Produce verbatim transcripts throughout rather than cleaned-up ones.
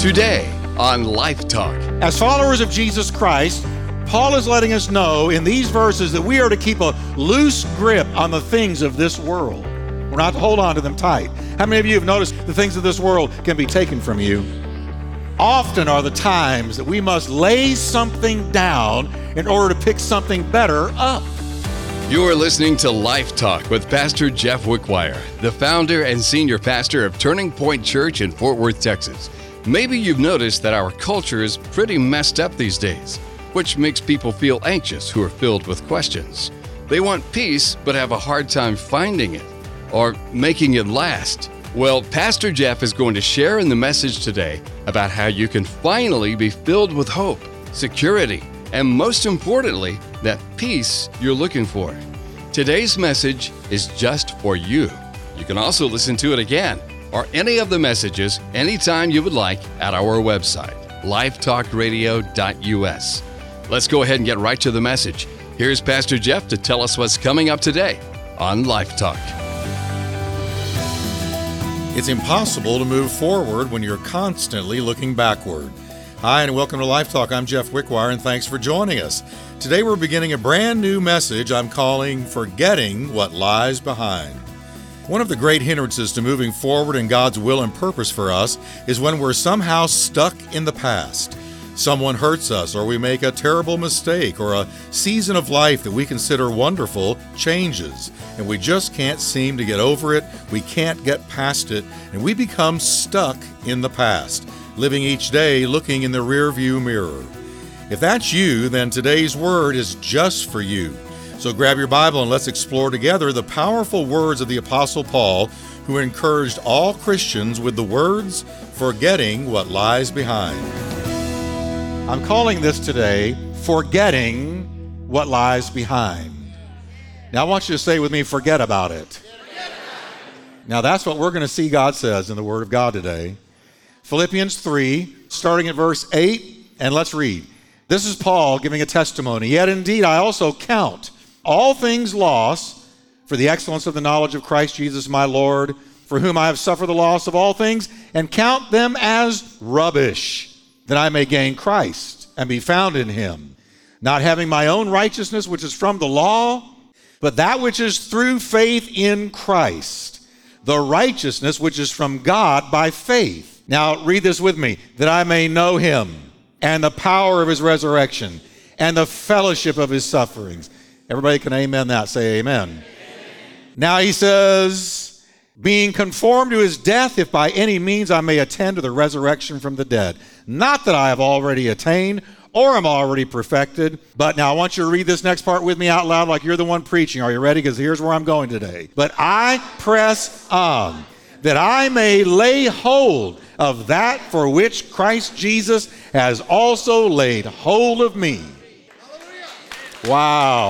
Today on Life Talk. As followers of Jesus Christ, Paul is letting us know in these verses that we are to keep a loose grip on the things of this world. We're not to hold on to them tight. How many of you have noticed the things of this world can be taken from you? Often are the times that we must lay something down in order to pick something better up. You are listening to Life Talk with Pastor Jeff Wickwire, the founder and senior pastor of Turning Point Church in Fort Worth, Texas. Maybe you've noticed that our culture is pretty messed up these days, which makes people feel anxious who are filled with questions. They want peace, but have a hard time finding it or making it last. Well, Pastor Jeff is going to share in the message today about how you can finally be filled with hope, security, and most importantly, that peace you're looking for. Today's message is just for you. You can also listen to it again or any of the messages anytime you would like at our website, life talk radio dot u s. Let's go ahead and get right to the message. Here's Pastor Jeff to tell us what's coming up today on Life Talk. It's impossible to move forward when you're constantly looking backward. Hi, and welcome to Life Talk. I'm Jeff Wickwire, and thanks for joining us. Today we're beginning a brand new message I'm calling Forgetting What Lies Behind. One of the great hindrances to moving forward in God's will and purpose for us is when we're somehow stuck in the past. Someone hurts us, or we make a terrible mistake, or a season of life that we consider wonderful changes, and we just can't seem to get over it, we can't get past it, and we become stuck in the past, living each day looking in the rearview mirror. If that's you, then today's word is just for you. So grab your Bible and let's explore together the powerful words of the Apostle Paul, who encouraged all Christians with the words, forgetting what lies behind. I'm calling this today, Forgetting What Lies Behind. Now I want you to say with me, forget about it. Now that's what we're going to see God says in the Word of God today. Philippians three, starting at verse eight, and let's read. This is Paul giving a testimony. Yet indeed I also count all things lost for the excellence of the knowledge of Christ Jesus my Lord, for whom I have suffered the loss of all things, and count them as rubbish, that I may gain Christ and be found in him, not having my own righteousness which is from the law, but that which is through faith in Christ, the righteousness which is from God by faith. Now read this with me, that I may know him and the power of his resurrection and the fellowship of his sufferings. Everybody can amen that. Say amen. Amen. Now he says, being conformed to his death, if by any means I may attain to the resurrection from the dead. Not that I have already attained or am already perfected, but now I want you to read this next part with me out loud like you're the one preaching. Are you ready? Because here's where I'm going today. But I press on, that I may lay hold of that for which Christ Jesus has also laid hold of me. Wow.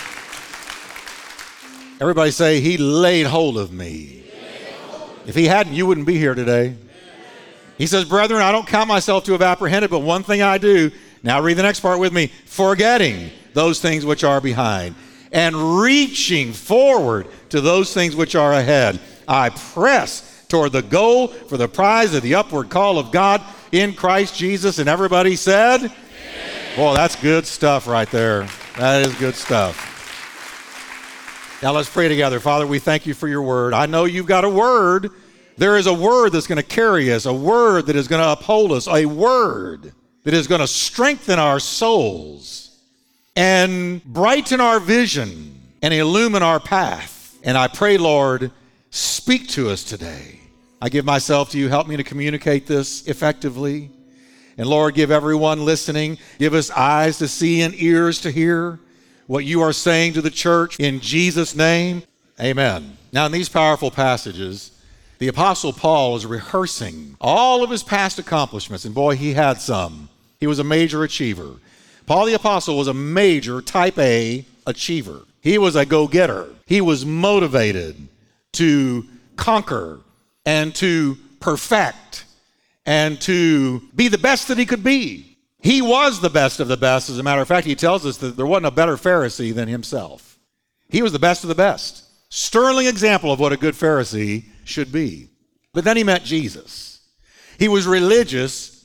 Everybody say, he laid hold of me. If he hadn't, you wouldn't be here today. He says, brethren, I don't count myself to have apprehended, but one thing I do. Now read the next part with me. Forgetting those things which are behind and reaching forward to those things which are ahead. I press toward the goal for the prize of the upward call of God in Christ Jesus. And everybody said, amen. Boy, that's good stuff right there. That is good stuff. Now let's pray together. Father, we thank you for your word. I know you've got a word. There is a word that's going to carry us, a word that is going to uphold us, a word that is going to strengthen our souls and brighten our vision and illumine our path. And I pray, Lord, speak to us today. I give myself to you. Help me to communicate this effectively. And Lord, give everyone listening, give us eyes to see and ears to hear what you are saying to the church in Jesus' name. Amen. Now in these powerful passages, the Apostle Paul is rehearsing all of his past accomplishments. And boy, he had some. He was a major achiever. Paul the Apostle was a major type A achiever. He was a go-getter. He was motivated to conquer and to perfect and to be the best that he could be. He was the best of the best. As a matter of fact, he tells us that there wasn't a better Pharisee than himself. He was the best of the best. Sterling example of what a good Pharisee should be. But then he met Jesus. He was religious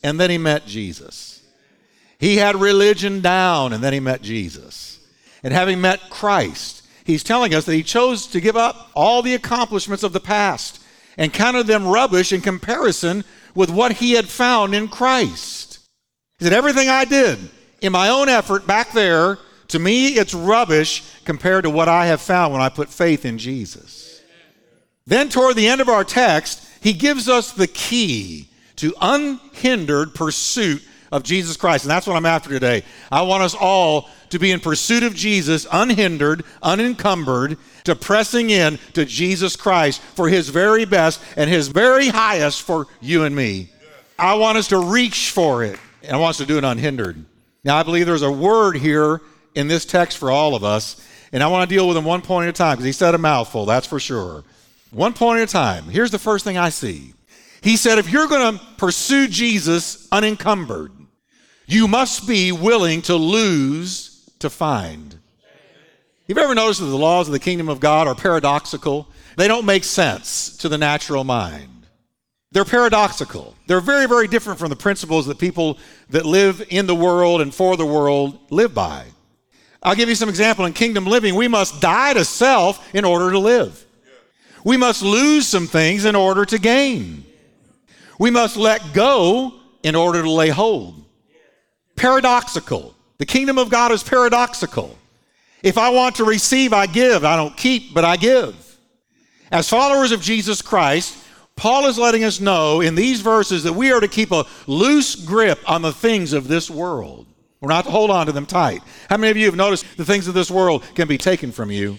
and then he met Jesus. He had religion down, and then he met Jesus. And having met Christ, he's telling us that he chose to give up all the accomplishments of the past and counted them rubbish in comparison with what he had found in Christ. He said, everything I did in my own effort back there, to me, it's rubbish compared to what I have found when I put faith in Jesus. Then toward the end of our text, he gives us the key to unhindered pursuit of Jesus Christ. And that's what I'm after today. I want us all to be in pursuit of Jesus, unhindered, unencumbered, to pressing in to Jesus Christ for his very best and his very highest for you and me. I want us to reach for it, and I want us to do it unhindered. Now, I believe there's a word here in this text for all of us, and I want to deal with them one point at a time because he said a mouthful, that's for sure. One point at a time. Here's the first thing I see. He said, if you're going to pursue Jesus unencumbered, you must be willing to lose to find. You've ever noticed that the laws of the kingdom of God are paradoxical? They don't make sense to the natural mind. They're paradoxical. They're very, very different from the principles that people that live in the world and for the world live by. I'll give you some example. In kingdom living, we must die to self in order to live. We must lose some things in order to gain. We must let go in order to lay hold. Paradoxical. The kingdom of God is paradoxical. If I want to receive, I give. I don't keep, but I give. As followers of Jesus Christ, Paul is letting us know in these verses that we are to keep a loose grip on the things of this world. We're not to hold on to them tight. How many of you have noticed the things of this world can be taken from you?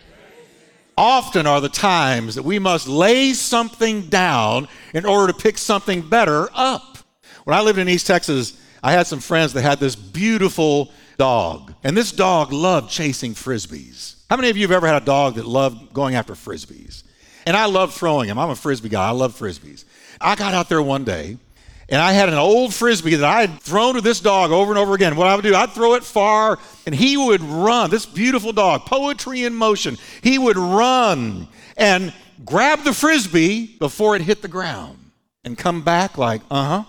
Often are the times that we must lay something down in order to pick something better up. When I lived in East Texas, I had some friends that had this beautiful dog. And this dog loved chasing frisbees. How many of you have ever had a dog that loved going after frisbees? And I love throwing them. I'm a frisbee guy. I love frisbees. I got out there one day, and I had an old frisbee that I had thrown to this dog over and over again. What I would do, I'd throw it far, and he would run. This beautiful dog, poetry in motion. He would run and grab the frisbee before it hit the ground and come back like, uh-huh,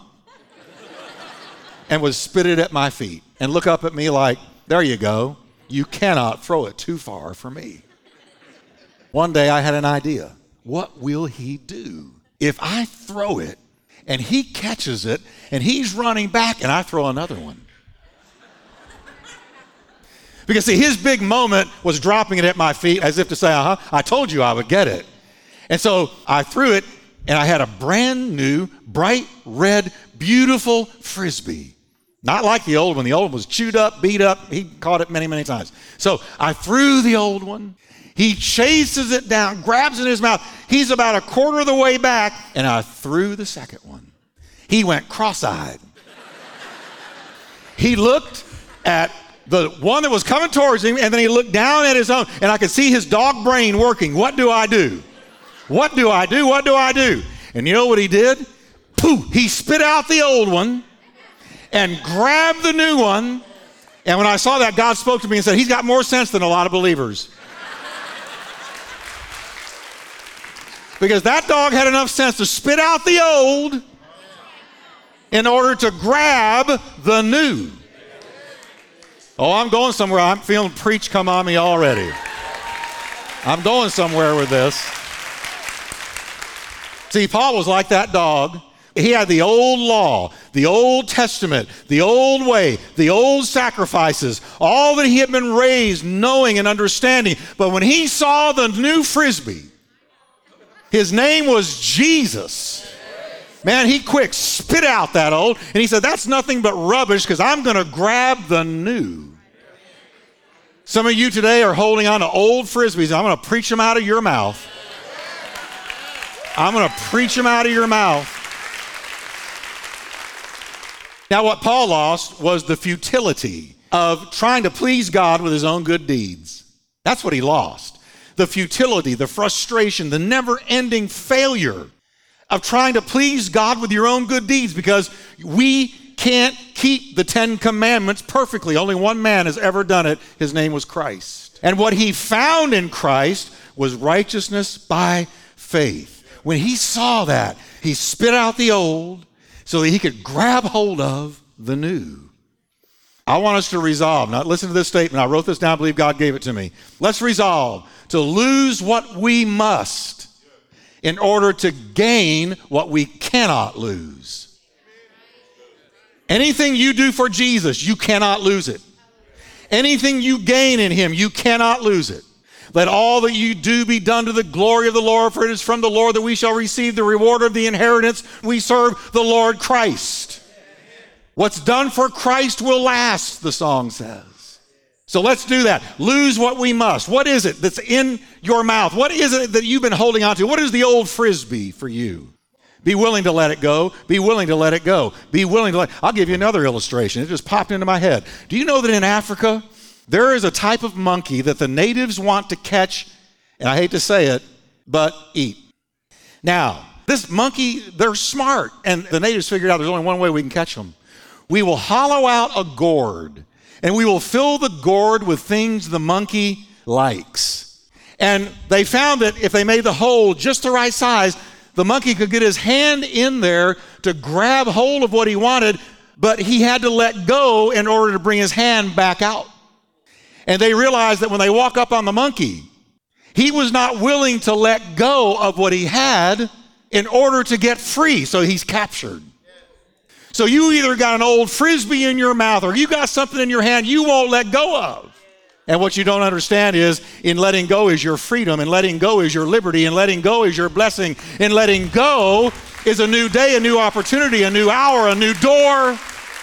and would spit it at my feet and look up at me like, there you go. You cannot throw it too far for me. One day I had an idea. What will he do if I throw it and he catches it and he's running back and I throw another one? Because see, his big moment was dropping it at my feet as if to say, uh-huh, I told you I would get it. And so I threw it and I had a brand new, bright red, beautiful frisbee. Not like the old one. The old one was chewed up, beat up. He caught it many, many times. So I threw the old one. He chases it down, grabs it in his mouth. He's about a quarter of the way back, and I threw the second one. He went cross-eyed. He looked at the one that was coming towards him, and then he looked down at his own, and I could see his dog brain working. What do I do? What do I do? What do I do? And you know what he did? Pooh! He spit out the old one and grabbed the new one. And when I saw that, God spoke to me and said, he's got more sense than a lot of believers. Because that dog had enough sense to spit out the old in order to grab the new. Oh, I'm going somewhere. I'm feeling preach come on me already. I'm going somewhere with this. See, Paul was like that dog. He had the old law, the Old Testament, the old way, the old sacrifices, all that he had been raised knowing and understanding. But when he saw the new frisbee, his name was Jesus. Man, he quick spit out that old, and he said, that's nothing but rubbish because I'm going to grab the new. Some of you today are holding on to old frisbees. I'm going to preach them out of your mouth. I'm going to preach them out of your mouth. Now, what Paul lost was the futility of trying to please God with his own good deeds. That's what he lost. The futility, the frustration, the never-ending failure of trying to please God with your own good deeds, because we can't keep the Ten Commandments perfectly. Only one man has ever done it. His name was Christ. And what he found in Christ was righteousness by faith. When he saw that, he spit out the old, so that he could grab hold of the new. I want us to resolve. Now, listen to this statement. I wrote this down. I believe God gave it to me. Let's resolve to lose what we must in order to gain what we cannot lose. Anything you do for Jesus, you cannot lose it. Anything you gain in him, you cannot lose it. Let all that you do be done to the glory of the Lord, for it is from the Lord that we shall receive the reward of the inheritance. We serve the Lord Christ. What's done for Christ will last, the song says. So let's do that. Lose what we must. What is it that's in your mouth? What is it that you've been holding on to? What is the old Frisbee for you? Be willing to let it go. Be willing to let it go. Be willing to let I'll give you another illustration. It just popped into my head. Do you know that in Africa, there is a type of monkey that the natives want to catch, and I hate to say it, but eat. Now, this monkey, they're smart, and the natives figured out there's only one way we can catch them. We will hollow out a gourd, and we will fill the gourd with things the monkey likes. And they found that if they made the hole just the right size, the monkey could get his hand in there to grab hold of what he wanted, but he had to let go in order to bring his hand back out. And they realized that when they walk up on the monkey, he was not willing to let go of what he had in order to get free, so he's captured. So you either got an old Frisbee in your mouth or you got something in your hand you won't let go of. And what you don't understand is in letting go is your freedom, and letting go is your liberty, and letting go is your blessing, and letting go is a new day, a new opportunity, a new hour, a new door.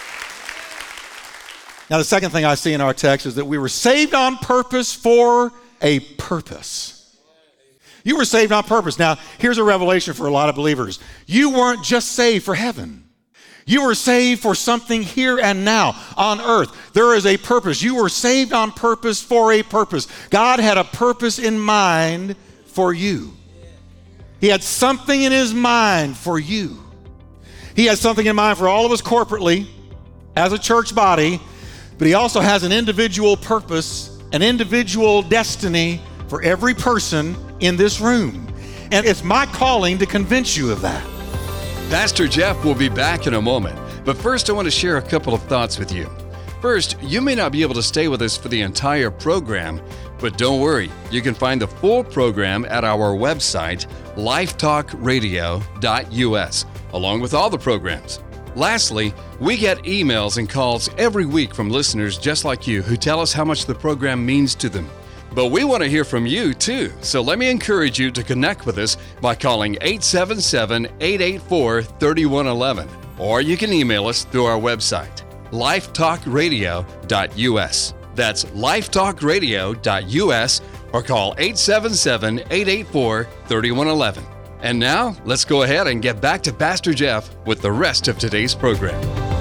Now, the second thing I see in our text is that we were saved on purpose for a purpose. You were saved on purpose. Now, here's a revelation for a lot of believers. You weren't just saved for heaven. You were saved for something here and now on earth. There is a purpose. You were saved on purpose for a purpose. God had a purpose in mind for you. He had something in his mind for you. He has something in mind for all of us corporately as a church body, but he also has an individual purpose, an individual destiny for every person in this room. And it's my calling to convince you of that. Pastor Jeff will be back in a moment, but first I want to share a couple of thoughts with you. First, you may not be able to stay with us for the entire program, but don't worry, you can find the full program at our website, lifetalk radio dot u s, along with all the programs. Lastly, we get emails and calls every week from listeners just like you who tell us how much the program means to them. But we want to hear from you too, so let me encourage you to connect with us by calling eight seven seven, eight eight four, three one one one, or you can email us through our website, lifetalk radio dot u s. That's lifetalk radio dot u s, or call eight seven seven, eight eight four, three one one one. And now, let's go ahead and get back to Pastor Jeff with the rest of today's program.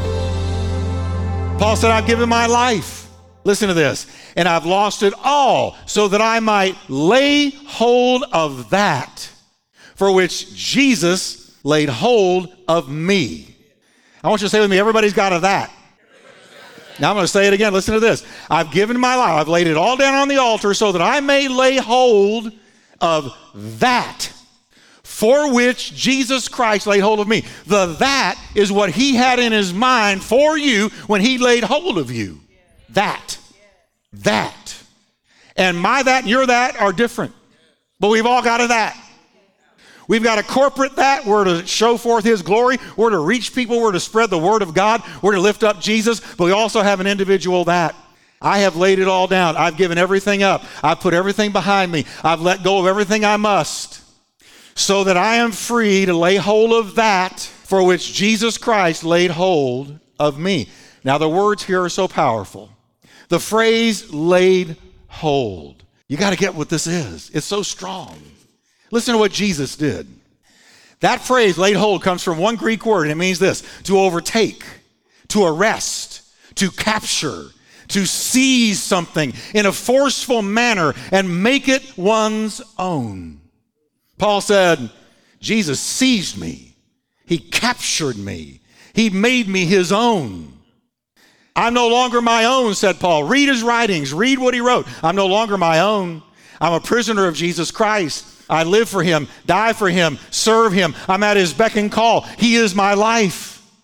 Paul said, I've given my life. Listen to this. And I've lost it all so that I might lay hold of that for which Jesus laid hold of me. I want you to say with me, everybody's got a that. Now I'm going to say it again. Listen to this. I've given my life. I've laid it all down on the altar so that I may lay hold of that for which Jesus Christ laid hold of me. The that is what he had in his mind for you when he laid hold of you. That. That. And my that and your that are different. But we've all got a that. We've got a corporate that. We're to show forth his glory. We're to reach people. We're to spread the word of God. We're to lift up Jesus. But we also have an individual that. I have laid it all down. I've given everything up. I've put everything behind me. I've let go of everything I must, so that I am free to lay hold of that for which Jesus Christ laid hold of me. Now the words here are so powerful. The phrase laid hold. You got to get what this is. It's so strong. Listen to what Jesus did. That phrase laid hold comes from one Greek word, and it means this: to overtake, to arrest, to capture, to seize something in a forceful manner and make it one's own. Paul said, Jesus seized me. He captured me. He made me his own. I'm no longer my own, said Paul. Read his writings. Read what he wrote. I'm no longer my own. I'm a prisoner of Jesus Christ. I live for him, die for him, serve him. I'm at his beck and call. He is my life.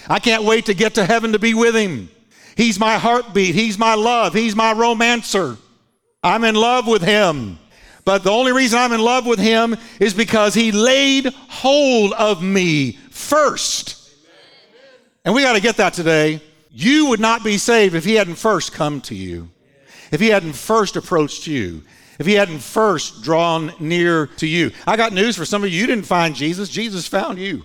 I can't wait to get to heaven to be with him. He's my heartbeat. He's my love. He's my romancer. I'm in love with him. But the only reason I'm in love with him is because he laid hold of me first. And we got to get that today. You would not be saved if he hadn't first come to you, if he hadn't first approached you, if he hadn't first drawn near to you. I got news for some of you. You didn't find Jesus. Jesus found you.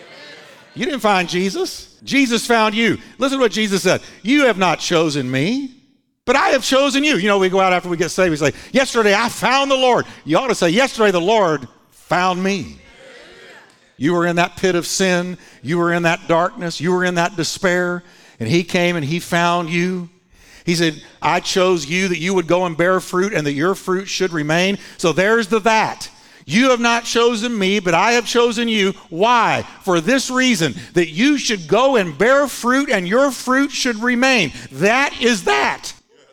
You didn't find Jesus. Jesus found you. Listen to what Jesus said. You have not chosen me, but I have chosen you. You know, we go out after we get saved, we say, yesterday I found the Lord. You ought to say, yesterday the Lord found me. You were in that pit of sin. You were in that darkness. You were in that despair. And he came and he found you. He said, I chose you that you would go and bear fruit and that your fruit should remain. So there's the that. You have not chosen me, but I have chosen you. Why? For this reason, that you should go and bear fruit and your fruit should remain. That is that.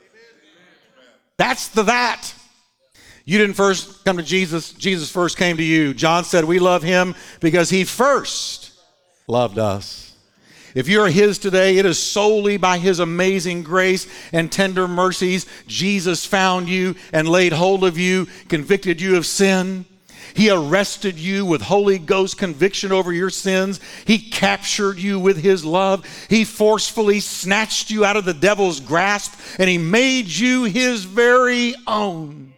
That's the that. You didn't first come to Jesus. Jesus first came to you. John said we love him because he first loved us. If you're his today, it is solely by his amazing grace and tender mercies. Jesus found you and laid hold of you, convicted you of sin. He arrested you with Holy Ghost conviction over your sins. He captured you with his love. He forcefully snatched you out of the devil's grasp, and he made you his very own.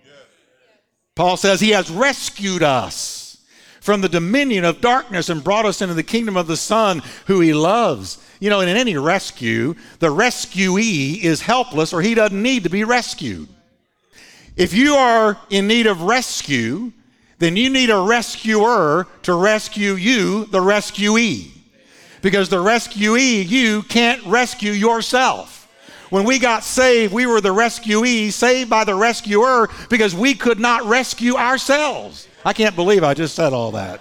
Paul says he has rescued us from the dominion of darkness and brought us into the kingdom of the Son who he loves. You know, in any rescue, the rescuee is helpless or he doesn't need to be rescued. If you are in need of rescue, then you need a rescuer to rescue you, the rescuee. Because the rescuee, you can't rescue yourself. When we got saved, we were the rescuee, saved by the rescuer, because we could not rescue ourselves. I can't believe I just said all that.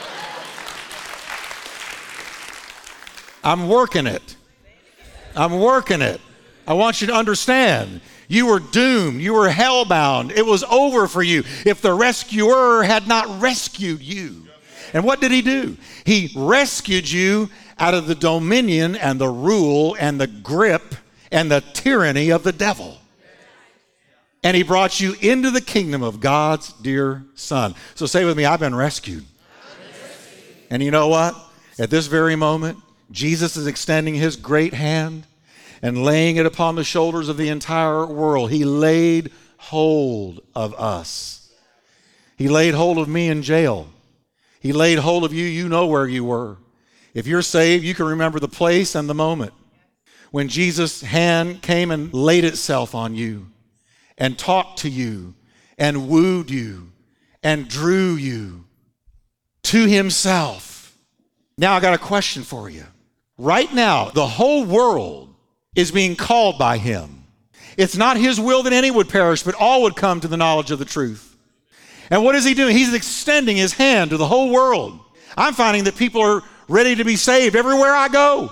I'm working it. I'm working it. I want you to understand. You were doomed. You were hellbound. It was over for you if the rescuer had not rescued you. And what did he do? He rescued you out of the dominion and the rule and the grip and the tyranny of the devil. And he brought you into the kingdom of God's dear Son. So say with me, I've been rescued. I've been rescued. And you know what? At this very moment, Jesus is extending his great hand and laying it upon the shoulders of the entire world. He laid hold of us. He laid hold of me in jail. He laid hold of you. You know where you were. If you're saved, you can remember the place and the moment when Jesus' hand came and laid itself on you and talked to you and wooed you and drew you to himself. Now I got a question for you. Right now, the whole world is being called by him. It's not his will that any would perish, but all would come to the knowledge of the truth. And what is he doing? He's extending his hand to the whole world. I'm finding that people are ready to be saved everywhere I go.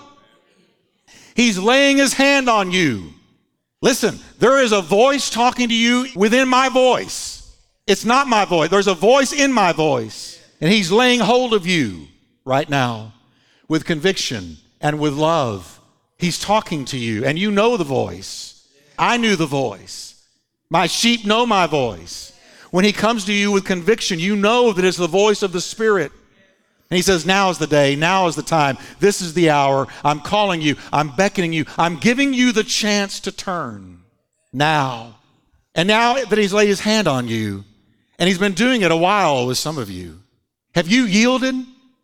He's laying his hand on you. Listen, there is a voice talking to you within my voice. It's not my voice. There's a voice in my voice. And he's laying hold of you right now with conviction and with love. He's talking to you, and you know the voice. I knew the voice. My sheep know my voice. When he comes to you with conviction, you know that it's the voice of the Spirit. And he says, now is the day, now is the time, this is the hour. I'm calling you, I'm beckoning you, I'm giving you the chance to turn now. And now that he's laid his hand on you, and he's been doing it a while with some of you, have you yielded?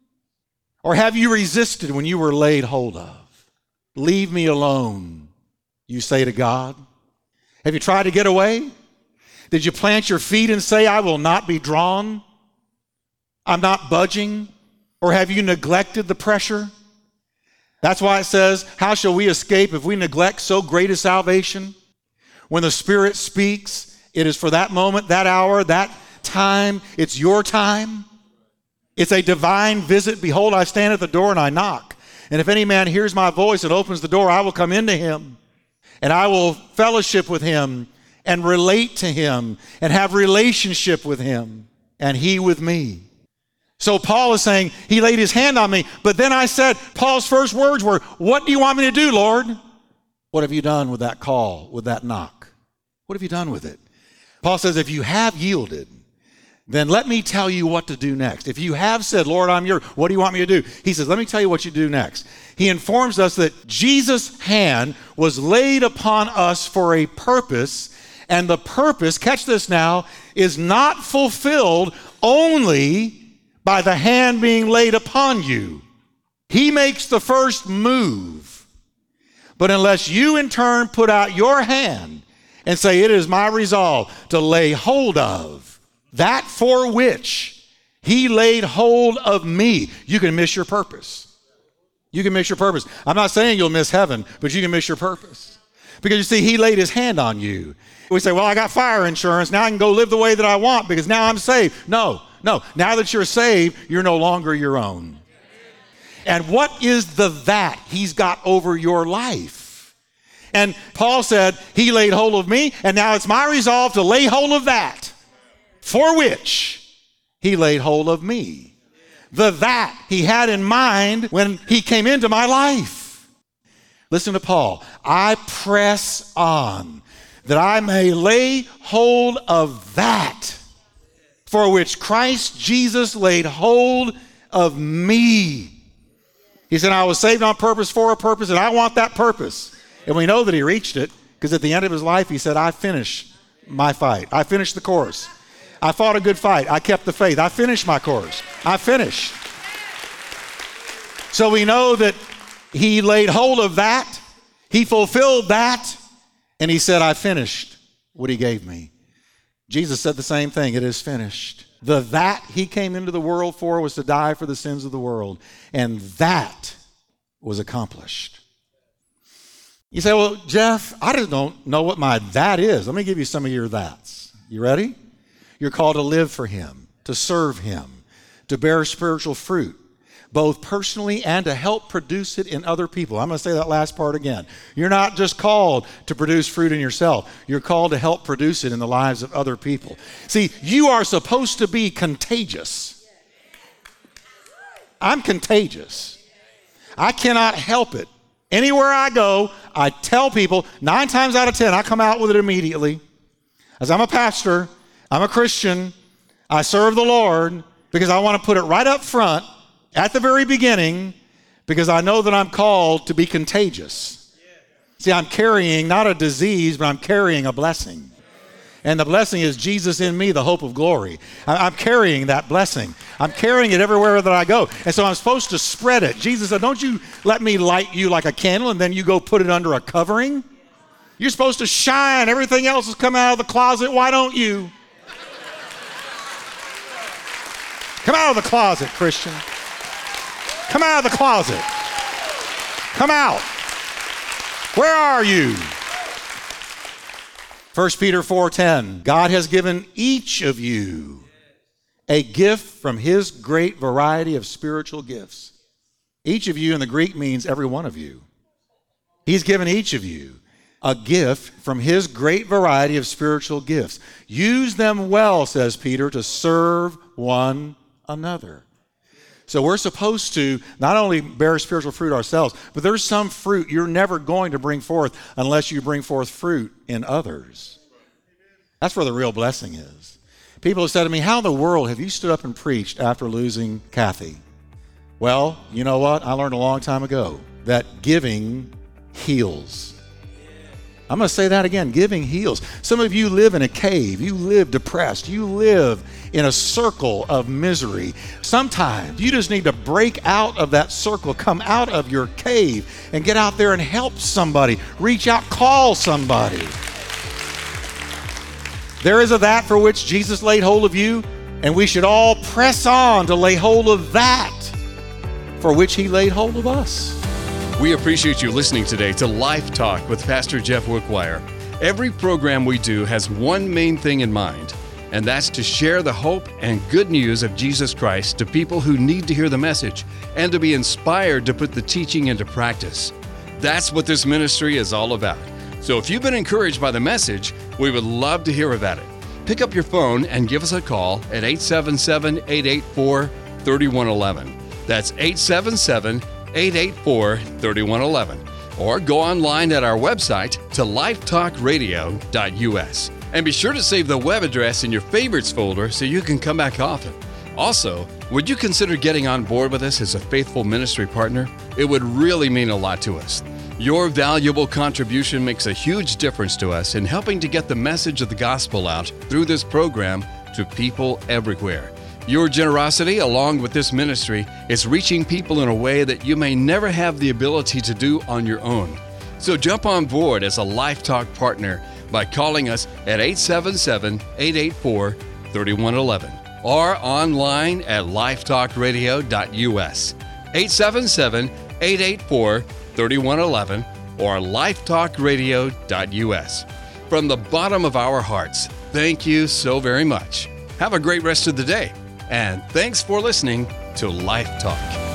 Or have you resisted when you were laid hold of? Leave me alone, you say to God. Have you tried to get away? Did you plant your feet and say, I will not be drawn? I'm not budging? Or have you neglected the pressure? That's why it says, how shall we escape if we neglect so great a salvation? When the Spirit speaks, it is for that moment, that hour, that time. It's your time. It's a divine visit. Behold, I stand at the door and I knock. And if any man hears my voice and opens the door, I will come into him. And I will fellowship with him and relate to him and have relationship with him and he with me. So Paul is saying, he laid his hand on me, but then I said, Paul's first words were, what do you want me to do, Lord? What have you done with that call, with that knock? What have you done with it? Paul says, if you have yielded, then let me tell you what to do next. If you have said, Lord, I'm yours, what do you want me to do? He says, let me tell you what you do next. He informs us that Jesus' hand was laid upon us for a purpose, and the purpose, catch this now, is not fulfilled only by the hand being laid upon you. He makes the first move. But unless you in turn put out your hand and say, it is my resolve to lay hold of that for which he laid hold of me, you can miss your purpose. You can miss your purpose. I'm not saying you'll miss heaven, but you can miss your purpose. Because you see, he laid his hand on you. We say, well, I got fire insurance. Now I can go live the way that I want because now I'm saved. No, no. Now that you're saved, you're no longer your own. And what is the that he's got over your life? And Paul said, he laid hold of me, and now it's my resolve to lay hold of that for which he laid hold of me. The that he had in mind when he came into my life. Listen to Paul. I press on that I may lay hold of that for which Christ Jesus laid hold of me. He said, I was saved on purpose for a purpose, and I want that purpose. And we know that he reached it because at the end of his life, he said, I finished my fight. I finished the course. I fought a good fight. I kept the faith. I finished my course. I finished. So we know that he laid hold of that. He fulfilled that. And he said, I finished what he gave me. Jesus said the same thing. It is finished. The that he came into the world for was to die for the sins of the world. And that was accomplished. You say, well, Jeff, I just don't know what my that is. Let me give you some of your that's. You ready? You're called to live for him, to serve him, to bear spiritual fruit, both personally and to help produce it in other people. I'm going to say that last part again. You're not just called to produce fruit in yourself. You're called to help produce it in the lives of other people. See, you are supposed to be contagious. I'm contagious. I cannot help it. Anywhere I go, I tell people, nine times out of ten, I come out with it immediately. As I'm a pastor, I'm a Christian, I serve the Lord because I want to put it right up front at the very beginning because I know that I'm called to be contagious. See, I'm carrying not a disease, but I'm carrying a blessing. And the blessing is Jesus in me, the hope of glory. I'm carrying that blessing. I'm carrying it everywhere that I go. And so I'm supposed to spread it. Jesus said, don't you let me light you like a candle and then you go put it under a covering. You're supposed to shine. Everything else has come out of the closet. Why don't you? Come out of the closet, Christian. Come out of the closet. Come out. Where are you? First Peter four ten, God has given each of you a gift from his great variety of spiritual gifts. Each of you in the Greek means every one of you. He's given each of you a gift from his great variety of spiritual gifts. Use them well, says Peter, to serve one another. So we're supposed to not only bear spiritual fruit ourselves, but there's some fruit you're never going to bring forth unless you bring forth fruit in others. That's where the real blessing is. People have said to me, how in the world have you stood up and preached after losing Kathy? Well, you know what? I learned a long time ago that giving heals. I'm going to say that again. Giving heals. Some of you live in a cave. You live depressed. You live in a circle of misery. Sometimes you just need to break out of that circle, come out of your cave and get out there and help somebody. Reach out, call somebody. There is a that for which Jesus laid hold of you, and we should all press on to lay hold of that for which he laid hold of us. We appreciate you listening today to Life Talk with Pastor Jeff Wickwire. Every program we do has one main thing in mind, and that's to share the hope and good news of Jesus Christ to people who need to hear the message and to be inspired to put the teaching into practice. That's what this ministry is all about. So if you've been encouraged by the message, we would love to hear about it. Pick up your phone and give us a call at eight seven seven, eight eight four, three one one one. That's eight seven seven, eight eight four, three one one one. Or go online at our website to lifetalk radio dot u s. And be sure to save the web address in your favorites folder so you can come back often. Also, would you consider getting on board with us as a faithful ministry partner? It would really mean a lot to us. Your valuable contribution makes a huge difference to us in helping to get the message of the gospel out through this program to people everywhere. Your generosity, along with this ministry, is reaching people in a way that you may never have the ability to do on your own. So jump on board as a Life Talk partner by calling us at eight seven seven, eight eight four, three one one one or online at lifetalk radio dot u s. eight seven seven, eight eight four, three one one one or lifetalk radio dot u s. From the bottom of our hearts, thank you so very much. Have a great rest of the day, and thanks for listening to Life Talk.